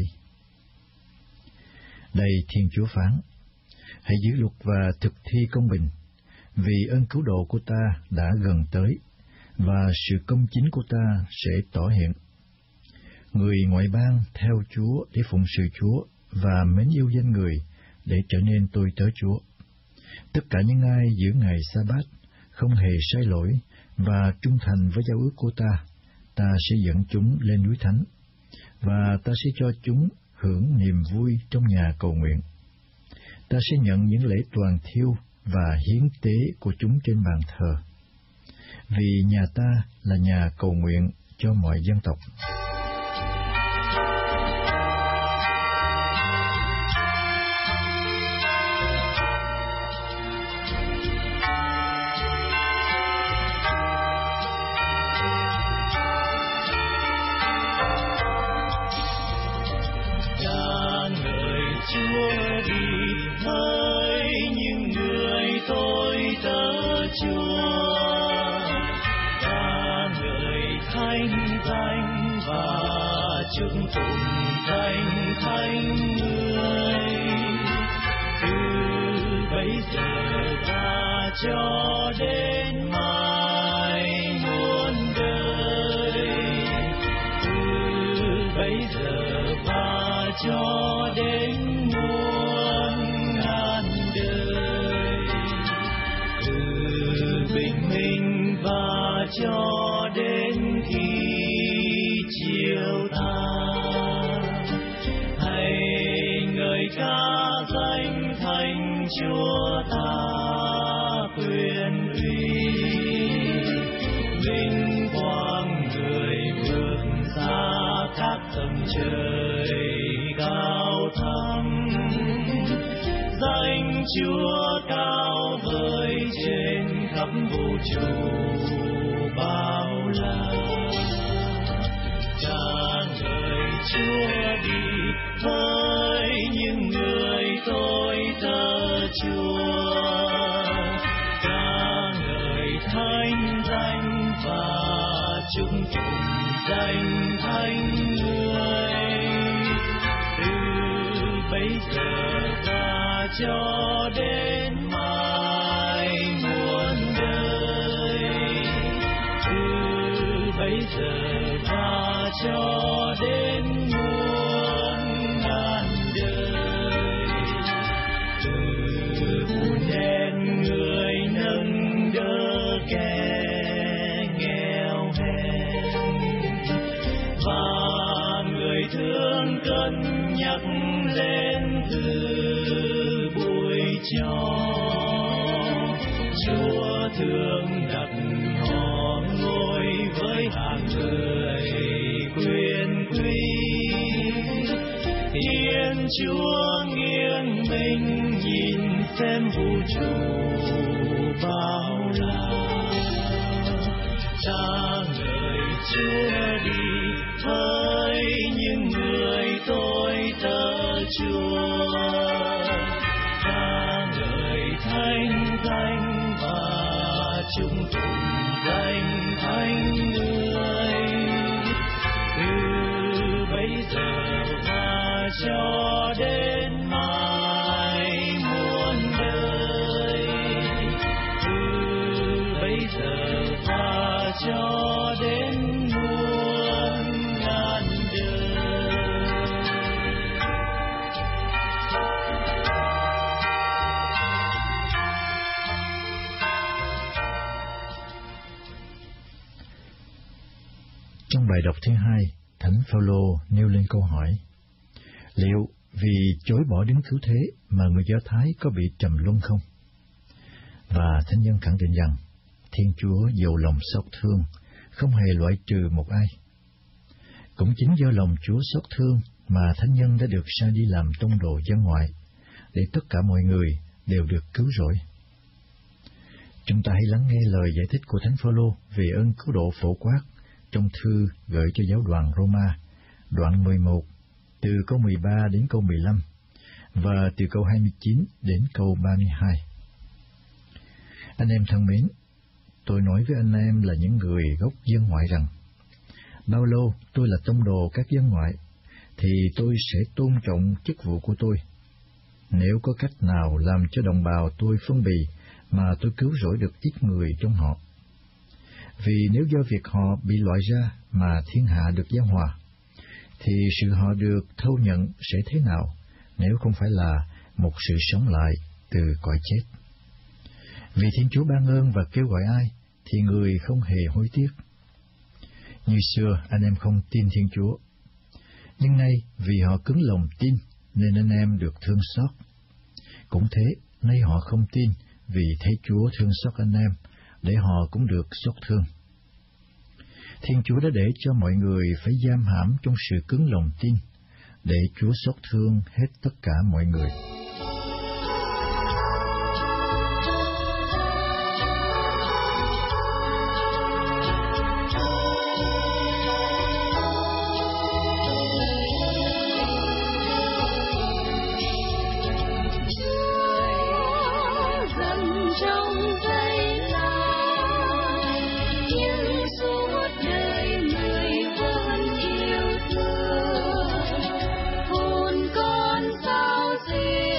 Đây Thiên Chúa phán: Hãy giữ luật và thực thi công bình, vì ơn cứu độ của ta đã gần tới, và sự công chính của ta sẽ tỏ hiện. Người ngoại bang theo Chúa để phụng sự Chúa và mến yêu danh người để trở nên tôi tớ Chúa. Tất cả những ai giữ ngày Sa-bát không hề sai lỗi và trung thành với giao ước của ta, ta sẽ dẫn chúng lên núi thánh, và ta sẽ cho chúng hưởng niềm vui trong nhà cầu nguyện. Ta sẽ nhận những lễ toàn thiêu và hiến tế của chúng trên bàn thờ, vì nhà ta là nhà cầu nguyện cho mọi dân tộc. Chúng cùng danh thánh người, từ bây giờ và cho đến mãi muôn đời, từ bây giờ và cho đến muôn ngàn đời, từ bình minh và cho đến khi chiều ca danh thánh Chúa ta quyền uy, vinh quang người vượt xa các tầng trời cao thẳm, danh Chúa cao vời trên khắp vũ trụ bao la. Ca ngợi Chúa đi với những người tôi thờ Chúa, ca ngợi thánh danh và chúng cùng danh thánh người, từ bây giờ và cho đến mãi muôn đời, từ bây giờ và cho đến cân nhắc lên từ buổi cho Chúa thương đặt họ ngồi với hàng người quyền quý. Thiên Chúa nghiêng mình nhìn xem vũ trụ bao la, ca ngợi Chúa đi với những người tôi thờ Chúa, ca ngợi thánh danh và chúng cùng danh thánh người, từ bây giờ cho đến mãi muôn đời, từ bây giờ và cho đến muôn ngàn đời. Trong bài đọc thứ hai, Thánh Phaolô nêu lên câu hỏi: liệu vì chối bỏ Đấng Cứu Thế mà người Do Thái có bị trầm luân không? Và Thánh nhân khẳng định rằng Thiên Chúa giàu lòng xót thương, không hề loại trừ một ai. Cũng chính do lòng Chúa xót thương mà Thánh nhân đã được sai đi làm tông đồ dân ngoại, để tất cả mọi người đều được cứu rỗi. Chúng ta hãy lắng nghe lời giải thích của Thánh Phaolô về ơn cứu độ phổ quát trong thư gửi cho giáo đoàn Roma, đoạn mười một, từ câu mười ba đến câu mười lăm, và từ câu hai mươi chín đến câu ba mươi hai. Anh em thân mến, tôi nói với anh em là những người gốc dân ngoại rằng, bao lâu tôi là tông đồ các dân ngoại, thì tôi sẽ tôn trọng chức vụ của tôi. Nếu có cách nào làm cho đồng bào tôi phân bì mà tôi cứu rỗi được ít người trong họ. Vì nếu do việc họ bị loại ra mà thiên hạ được giáng hòa, thì sự họ được thâu nhận sẽ thế nào nếu không phải là một sự sống lại từ cõi chết? Vì Thiên Chúa ban ơn và kêu gọi ai, thì người không hề hối tiếc. Như xưa anh em không tin Thiên Chúa, nhưng nay vì họ cứng lòng tin nên anh em được thương xót. Cũng thế, nay họ không tin vì thấy Chúa thương xót anh em, để họ cũng được xót thương. Thiên Chúa đã để cho mọi người phải giam hãm trong sự cứng lòng tin, để Chúa xót thương hết tất cả mọi người. Hồn con sao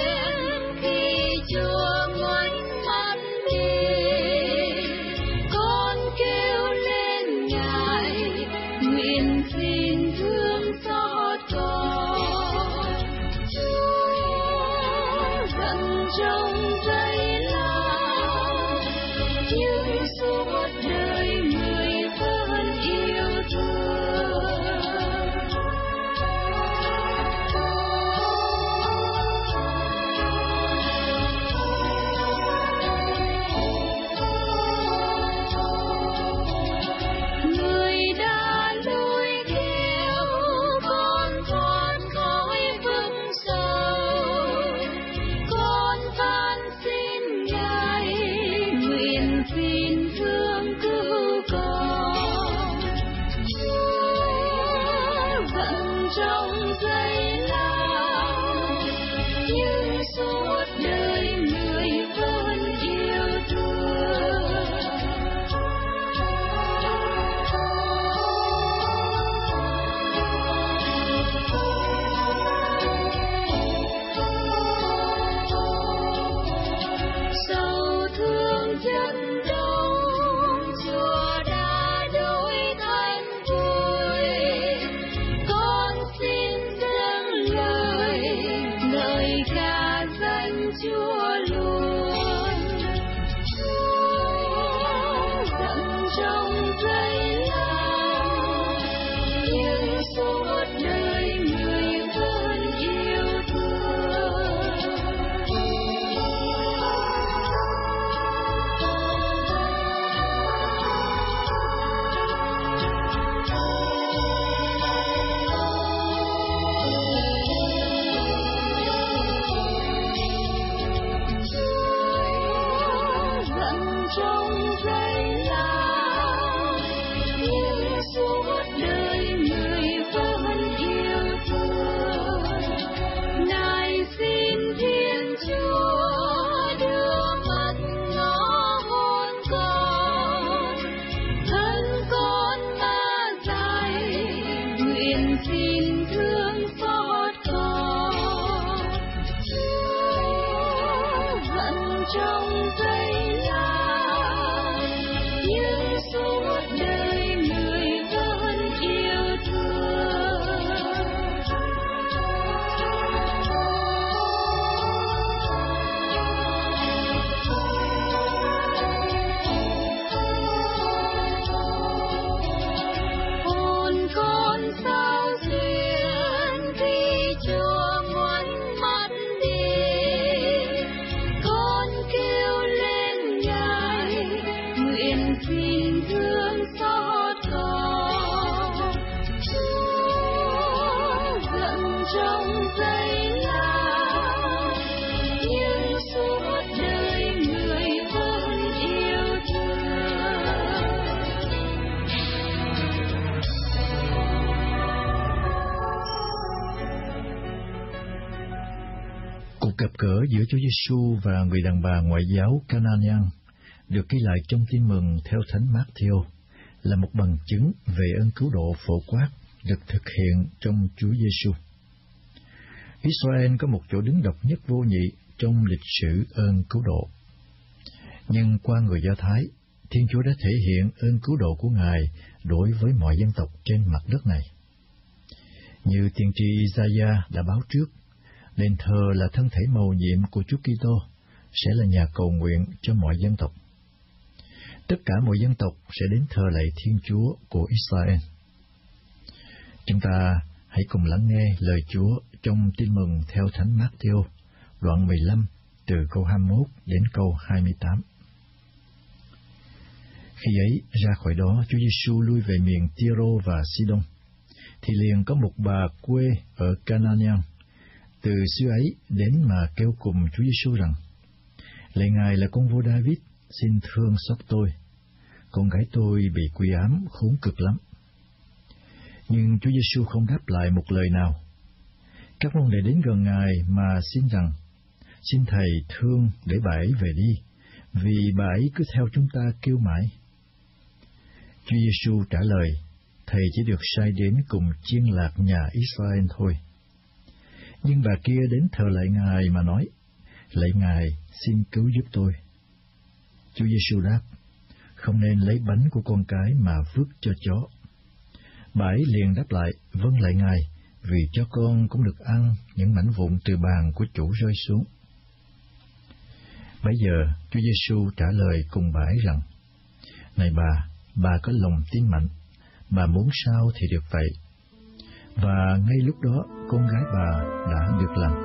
nguyện xin thương xót con. Chúa giận trong giây lát, nhưng suốt đời người vẫn yêu thương. Cuộc gặp gỡ giữa Chúa Giêsu và người đàn bà ngoại giáo Canaan được ghi lại trong Tin mừng theo Thánh Mát-thi-ô là một bằng chứng về ơn cứu độ phổ quát được thực hiện trong Chúa Giêsu. Israel có một chỗ đứng độc nhất vô nhị trong lịch sử ơn cứu độ. Nhưng qua người Do Thái, Thiên Chúa đã thể hiện ơn cứu độ của Ngài đối với mọi dân tộc trên mặt đất này. Như tiên tri Isaiah đã báo trước, đền thờ là thân thể mầu nhiệm của Chúa Kitô sẽ là nhà cầu nguyện cho mọi dân tộc. Tất cả mọi dân tộc sẽ đến thờ lạy Thiên Chúa của Israel. Chúng ta hãy cùng lắng nghe lời Chúa trong Tin mừng theo Thánh Mát-thi-ô, đoạn mười lăm, từ câu hai mươi mốt đến câu hai mươi tám. Khi ấy, ra khỏi đó, Chúa Giêsu lui về miền Ti-rô và Si-đôn, thì liền có một bà quê ở Canaan từ xứ ấy đến mà kêu cùng Chúa Giêsu rằng: Lạy Ngài là con vua David, xin thương xót tôi, con gái tôi bị quỷ ám khốn cực lắm. Nhưng Chúa Giêsu không đáp lại một lời nào. Các môn đệ đến gần Ngài mà xin rằng: Xin Thầy thương để bà ấy về đi, vì bà ấy cứ theo chúng ta kêu mãi. Chúa Giêsu trả lời: Thầy chỉ được sai đến cùng chiên lạc nhà Israel thôi. Nhưng bà kia đến thờ lạy Ngài mà nói: Lạy Ngài, xin cứu giúp tôi. Chúa Giêsu đáp: Không nên lấy bánh của con cái mà vứt cho chó. Bà ấy liền đáp lại: Vâng lạy Ngài, vì cho con cũng được ăn những mảnh vụn từ bàn của chủ rơi xuống. Bấy giờ Chúa Giêsu trả lời cùng bà ấy rằng: Này bà, bà có lòng tin mạnh, bà muốn sao thì được vậy. Và ngay lúc đó con gái bà đã được lành.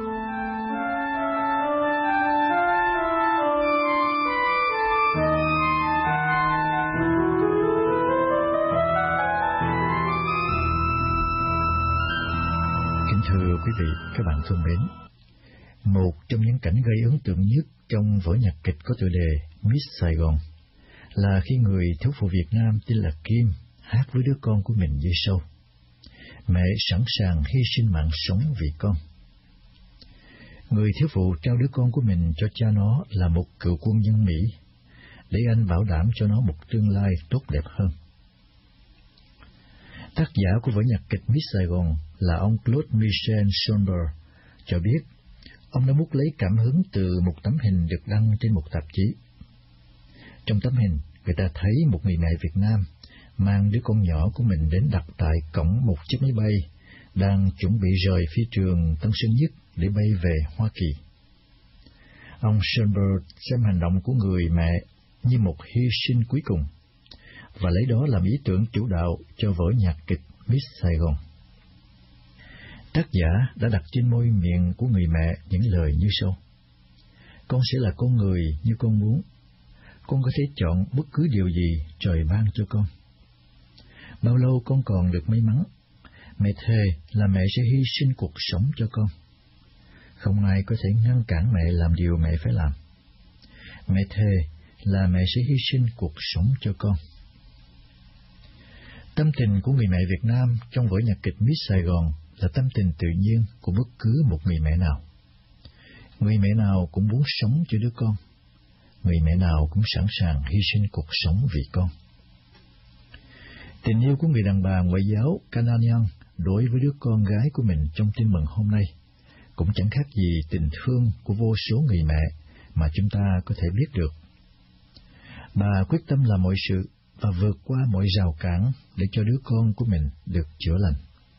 Kính thưa quý vị, các bạn thân mến, một trong những cảnh gây ấn tượng nhất trong vở nhạc kịch có tựa đề Miss Saigon là khi người thiếu phụ Việt Nam tên là Kim hát với đứa con của mình như sau: Mẹ sẵn sàng hy sinh mạng sống vì con. Người thiếu phụ trao đứa con của mình cho cha nó là một cựu quân nhân Mỹ, để anh bảo đảm cho nó một tương lai tốt đẹp hơn. Tác giả của vở nhạc kịch Miss Saigon là ông Claude Michel Schoenberg cho biết ông đã múc lấy cảm hứng từ một tấm hình được đăng trên một tạp chí. Trong tấm hình, người ta thấy một người mẹ Việt Nam mang đứa con nhỏ của mình đến đặt tại cổng một chiếc máy bay đang chuẩn bị rời phi trường Tân Sơn Nhất để bay về Hoa Kỳ. Ông Schoenberg xem hành động của người mẹ như một hy sinh cuối cùng và lấy đó làm ý tưởng chủ đạo cho vở nhạc kịch Miss Saigon. Tác giả đã đặt trên môi miệng của người mẹ những lời như sau: Con sẽ là con người như con muốn. Con có thể chọn bất cứ điều gì trời ban cho con. Bao lâu con còn được may mắn, mẹ thề là mẹ sẽ hy sinh cuộc sống cho con. Không ai có thể ngăn cản mẹ làm điều mẹ phải làm. Mẹ thề là mẹ sẽ hy sinh cuộc sống cho con. Tâm tình của người mẹ Việt Nam trong vở nhạc kịch Miss Saigon là tâm tình tự nhiên của bất cứ một người mẹ nào. Người mẹ nào cũng muốn sống cho đứa con. Người mẹ nào cũng sẵn sàng hy sinh cuộc sống vì con. Tình yêu của người đàn bà ngoại giáo Canaan đối với đứa con gái của mình trong tin mừng hôm nay cũng chẳng khác gì tình thương của vô số người mẹ mà chúng ta có thể biết được. Bà quyết tâm làm mọi sự và vượt qua mọi rào cản để cho đứa con của mình được chữa lành.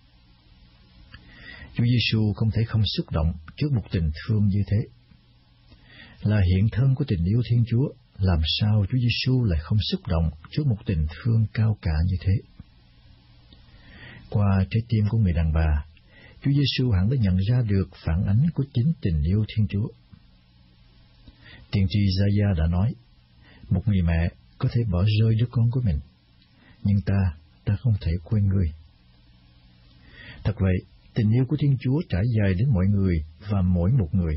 Chúa Giêsu không thể không xúc động trước một tình thương như thế. Là hiện thân của tình yêu Thiên Chúa, làm sao Chúa Giêsu lại không xúc động trước một tình thương cao cả như thế? Qua trái tim của người đàn bà, Chúa Giêsu hẳn đã nhận ra được phản ánh của chính tình yêu Thiên Chúa. Tiên tri Isaiah đã nói, một người mẹ có thể bỏ rơi đứa con của mình, nhưng ta, ta không thể quên ngươi. Thật vậy, tình yêu của Thiên Chúa trải dài đến mọi người và mỗi một người.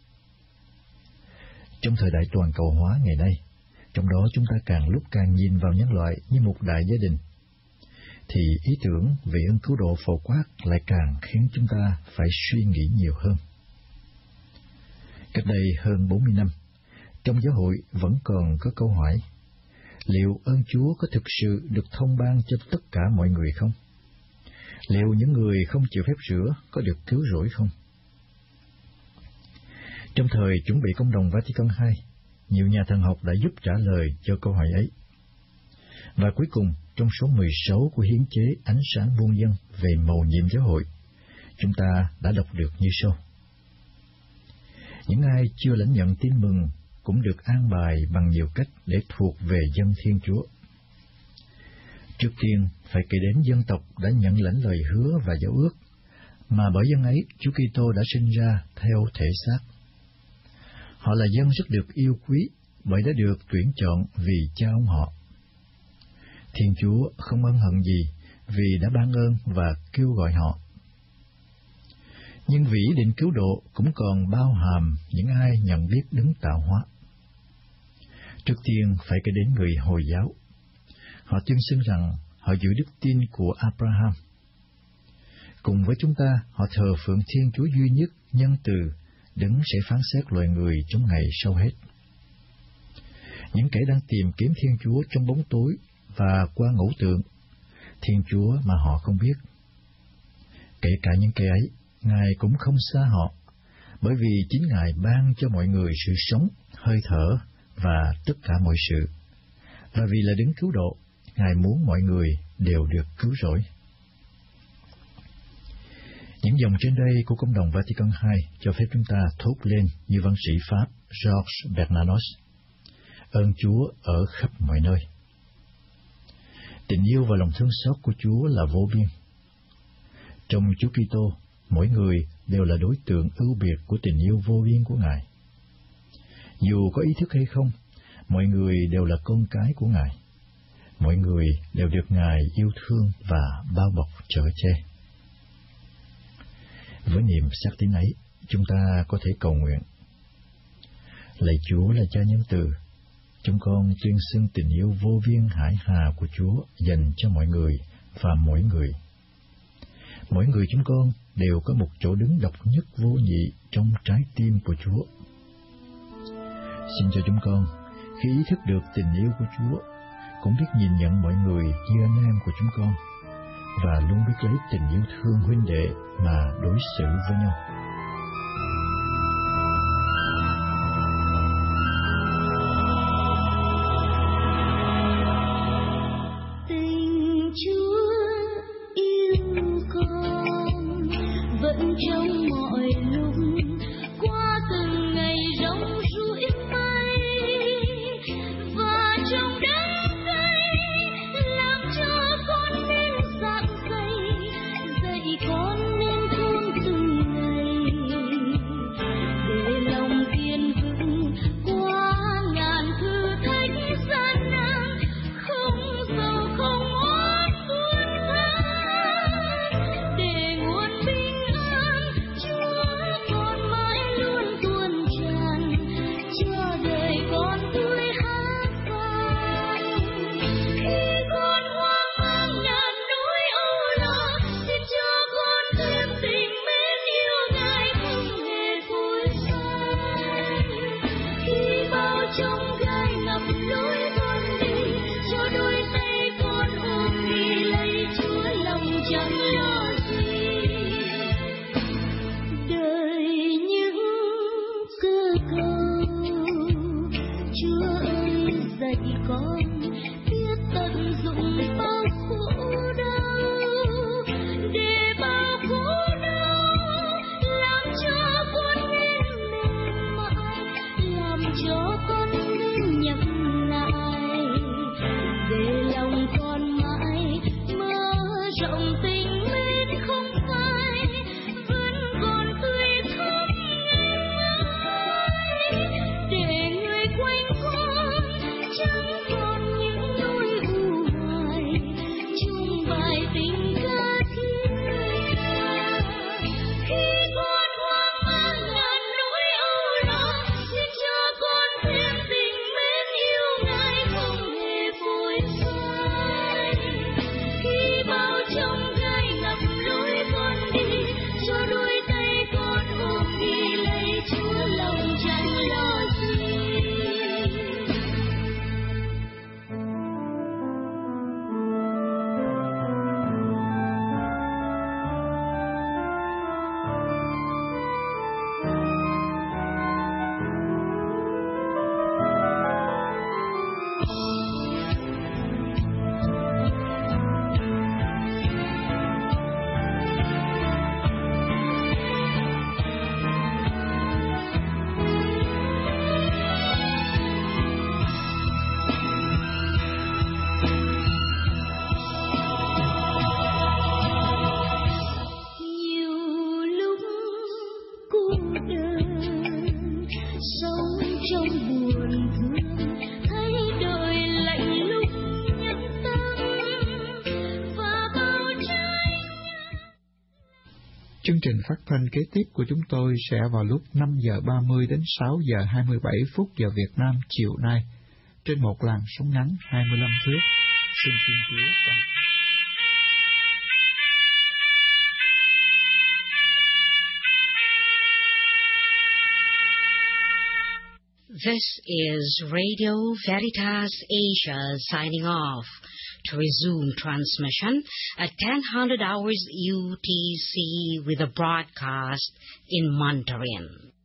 Trong thời đại toàn cầu hóa ngày nay, trong đó chúng ta càng lúc càng nhìn vào nhân loại như một đại gia đình, thì ý tưởng về ơn cứu độ phổ quát lại càng khiến chúng ta phải suy nghĩ nhiều hơn. Cách đây hơn bốn mươi năm, trong giáo hội vẫn còn có câu hỏi, liệu ơn Chúa có thực sự được thông ban cho tất cả mọi người không? Liệu những người không chịu phép rửa có được cứu rỗi không? Trong thời chuẩn bị công đồng Vatican hai, nhiều nhà thần học đã giúp trả lời cho câu hỏi ấy. Và cuối cùng, trong số mười sáu của hiến chế Ánh sáng muôn dân về mầu nhiệm giáo hội, chúng ta đã đọc được như sau. Những ai chưa lãnh nhận tin mừng cũng được an bài bằng nhiều cách để thuộc về dân Thiên Chúa. Trước tiên, phải kể đến dân tộc đã nhận lãnh lời hứa và giao ước, mà bởi dân ấy Chúa Kitô đã sinh ra theo thể xác. Họ là dân rất được yêu quý bởi đã được tuyển chọn vì cha ông họ. Thiên Chúa không ân hận gì vì đã ban ơn và kêu gọi họ. Nhưng vì ý định cứu độ cũng còn bao hàm những ai nhận biết đấng tạo hóa. Trước tiên phải kể đến người Hồi giáo. Họ tuyên xưng rằng họ giữ đức tin của Abraham. Cùng với chúng ta, họ thờ phượng Thiên Chúa duy nhất, nhân từ, đấng sẽ phán xét loài người trong ngày sau hết. Những kẻ đang tìm kiếm Thiên Chúa trong bóng tối và qua ngẫu tượng, Thiên Chúa mà họ không biết. Kể cả những kẻ ấy, Ngài cũng không xa họ, bởi vì chính Ngài ban cho mọi người sự sống, hơi thở và tất cả mọi sự. Và vì là đấng cứu độ, Ngài muốn mọi người đều được cứu rỗi. Những dòng trên đây của Công đồng Vatican hai cho phép chúng ta thốt lên như văn sĩ Pháp Georges Bernanos: ơn Chúa ở khắp mọi nơi. Tình yêu và lòng thương xót của Chúa là vô biên. Trong Chúa Kitô, mỗi người đều là đối tượng ưu biệt của tình yêu vô biên của Ngài. Dù có ý thức hay không, mọi người đều là con cái của Ngài. Mọi người đều được Ngài yêu thương và bao bọc chở che. Với niềm xác tín ấy, chúng ta có thể cầu nguyện: lạy Chúa là Cha nhân từ, chúng con tuyên xưng tình yêu vô biên hải hà của Chúa dành cho mọi người và mỗi người. Mỗi người chúng con đều có một chỗ đứng độc nhất vô nhị trong trái tim của Chúa. Xin cho chúng con, khi ý thức được tình yêu của Chúa, cũng biết nhìn nhận mọi người như anh em của chúng con, và luôn biết lấy tình yêu thương huynh đệ mà đối xử với nhau. Tình Chúa yêu con vẫn trong mọi lúc, qua từng ngày rong ruổi mây, và trong đêm nay làm cho con nên dạng dày, dạy con nên thương từng ngày. Chương trình phát thanh kế tiếp của chúng tôi sẽ vào lúc năm giờ ba mươi đến sáu giờ hai mươi bảy phút giờ Việt Nam chiều nay, trên một làn sóng ngắn hai mươi lăm thước. Xin Thiên Chúa ban phước. This is Radio Veritas Asia signing off. To resume transmission at ten hundred hours U T C with a broadcast in Mandarin.